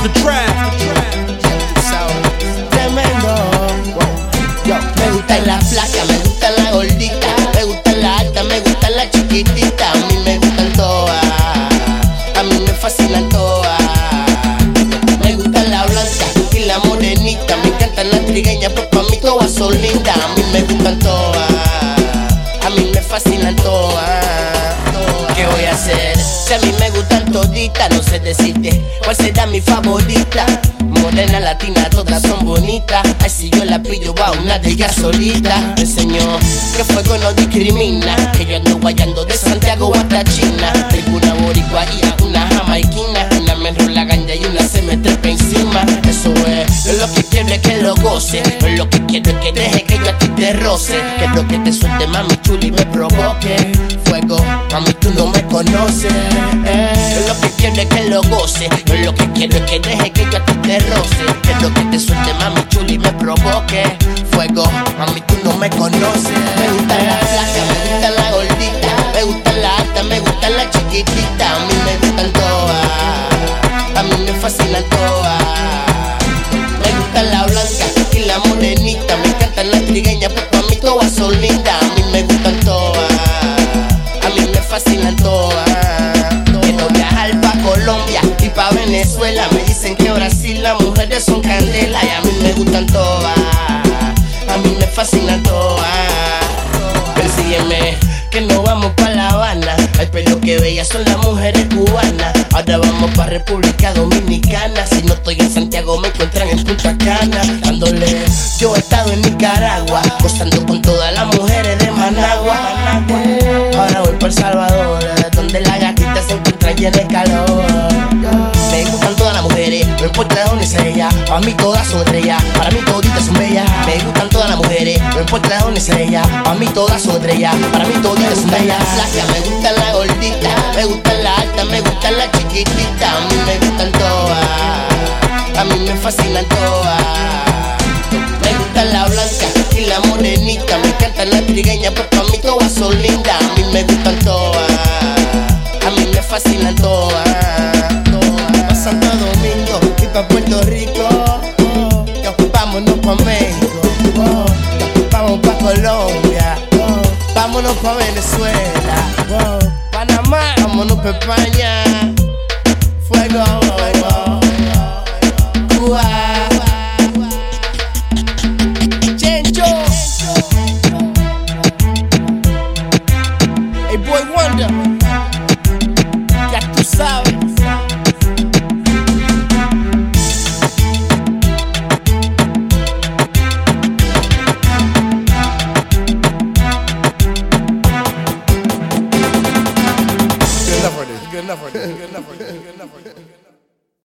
the trap. Tremendo. Yo, me gusta la flaca, me gusta la gordita, me gusta la alta, me gusta la chiquitita. A mí me gustan todas, a mí me fascinan todas. Me gusta la blanca y la morenita, me encantan las trigueñas, pues pa' mí todas son lindas. A mí me gustan todas, a mí me fascinan todas. ¿Qué voy a hacer? Si a mí me gustan toditas, no sé decirte cuál será mi favorita. Morena, latina, todas son bonitas. Ay, si yo la pillo, va una de ellas solita. Me enseñó que fuego no discrimina, que yo ando guayando de Santiago hasta China. Tengo una boricua y a una jamaiquina, una me enrola ganja y una se me trepa encima. Eso es, yo lo que quiero es que lo goce, yo lo que quiero es que deje que yo a ti te roce, que lo que te suelte mami chuli me provoque. Fuego, mami tú no me conoces. Yo lo que quiero es que lo goce, yo lo que quiero es que deje que yo a ti te roce, que lo que te suelte mami chuli me provoque. Fuego, mami tú no me conoces. Me gusta la flaca, me gusta la gordita, me gusta la alta, me gusta la chiquitita. A mí me gustan todas, a mí me fascinan todas. Me gusta la blanca y la morenita, me encantan las trigueñas, pues pa' mí todas son lindas. A mí me gustan todas, a mí me fascinan todas. Quiero viajar pa' Colombia y pa' Venezuela, me dicen que Brasil las mujeres son candela. Y a mí me gustan todas, a mí me fascinan todas. Persígueme que no vamos pa' La Habana, ay pero que bellas son las mujeres cubanas. Ahora vamos pa' República Dominicana, si no estoy en Santiago me encuentran en Punta Cana. Dándole, yo he estado en Nicaragua, gozando con todas las mujeres de Managua. Ahora voy pa' El Salvador, donde las gatitas se encuentran llenas de calor. Me gustan todas las mujeres, no importa de dónde sea ella, pa' mí todas son estrellas, para mí toditas son bellas. Me gustan todas las mujeres, no importa de dónde sea ella, pa' mí todas son estrellas, para mí toditas son bellas. Me gusta la gordita, me gusta la alta, me gusta la chiquitita. A mí me gustan todas, a mí me fascinan todas. Me gusta la blanca y la morenita, me encantan las trigueñas, pues pa' mí todas son lindas. A mí me gustan todas, a mí me fascinan todas. Pa' Santo Domingo y pa' Puerto Rico, vámonos pa' México, vamos pa' Colombia, vámonos pa' Venezuela, Panamá, vámonos pa' España. Fuego, fuego, Cuba, Chencho, hey Boy Wonder, ya tú sabes. Good enough for this.